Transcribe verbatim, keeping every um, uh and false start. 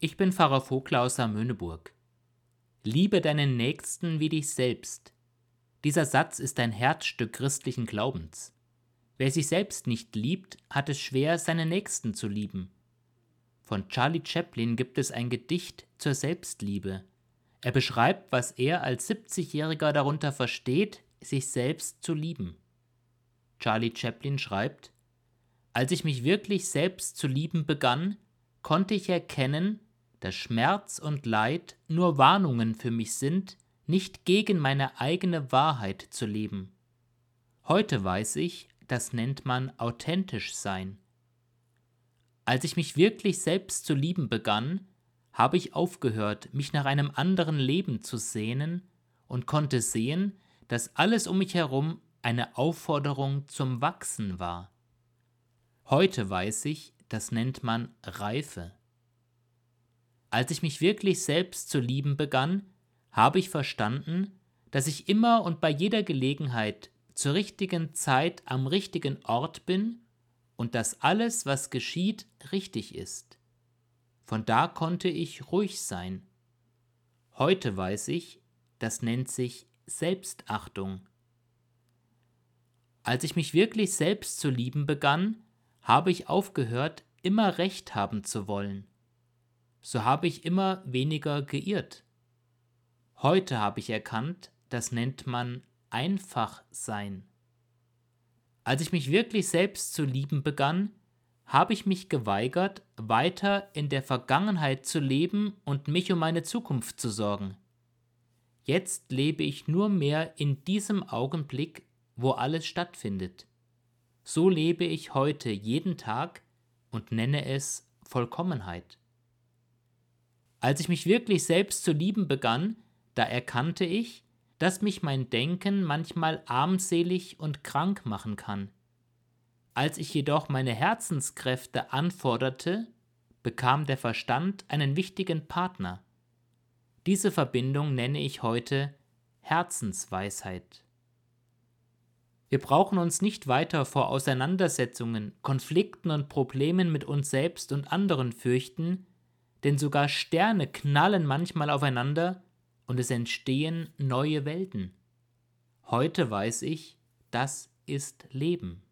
Ich bin Pfarrer Vogler aus Saarmöhneburg. Liebe deinen Nächsten wie dich selbst. Dieser Satz ist ein Herzstück christlichen Glaubens. Wer sich selbst nicht liebt, hat es schwer, seinen Nächsten zu lieben. Von Charlie Chaplin gibt es ein Gedicht zur Selbstliebe. Er beschreibt, was er als siebzigjähriger darunter versteht, sich selbst zu lieben. Charlie Chaplin schreibt: Als ich mich wirklich selbst zu lieben begann, konnte ich erkennen, dass Schmerz und Leid nur Warnungen für mich sind, nicht gegen meine eigene Wahrheit zu leben. Heute weiß ich, das nennt man authentisch sein. Als ich mich wirklich selbst zu lieben begann, habe ich aufgehört, mich nach einem anderen Leben zu sehnen und konnte sehen, dass alles um mich herum eine Aufforderung zum Wachsen war. Heute weiß ich, das nennt man Reife. Als ich mich wirklich selbst zu lieben begann, habe ich verstanden, dass ich immer und bei jeder Gelegenheit zur richtigen Zeit am richtigen Ort bin und dass alles, was geschieht, richtig ist. Von da konnte ich ruhig sein. Heute weiß ich, das nennt sich Selbstachtung. Als ich mich wirklich selbst zu lieben begann, habe ich aufgehört, immer Recht haben zu wollen. So habe ich immer weniger geirrt. Heute habe ich erkannt, das nennt man einfach sein. Als ich mich wirklich selbst zu lieben begann, habe ich mich geweigert, weiter in der Vergangenheit zu leben und mich um meine Zukunft zu sorgen. Jetzt lebe ich nur mehr in diesem Augenblick, wo alles stattfindet. So lebe ich heute jeden Tag und nenne es Vollkommenheit. Als ich mich wirklich selbst zu lieben begann, da erkannte ich, dass mich mein Denken manchmal armselig und krank machen kann. Als ich jedoch meine Herzenskräfte anforderte, bekam der Verstand einen wichtigen Partner. Diese Verbindung nenne ich heute Herzensweisheit. Wir brauchen uns nicht weiter vor Auseinandersetzungen, Konflikten und Problemen mit uns selbst und anderen fürchten, denn sogar Sterne knallen manchmal aufeinander und es entstehen neue Welten. Heute weiß ich, das ist Leben.